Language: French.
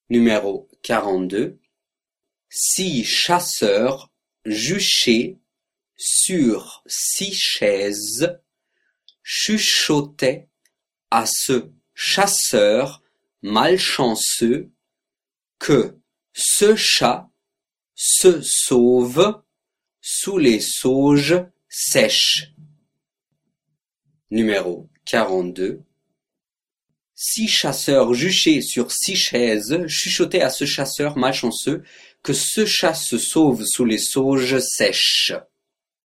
Numéro 42. Six chasseurs juchés sur six chaises chuchotaient à ce chasseur malchanceux que ce chat se sauve sous les sauges sèches. Numéro 42. Six chasseurs juchés sur six chaises chuchotaient à ce chasseur malchanceux que ce chat se sauve sous les sauges sèches.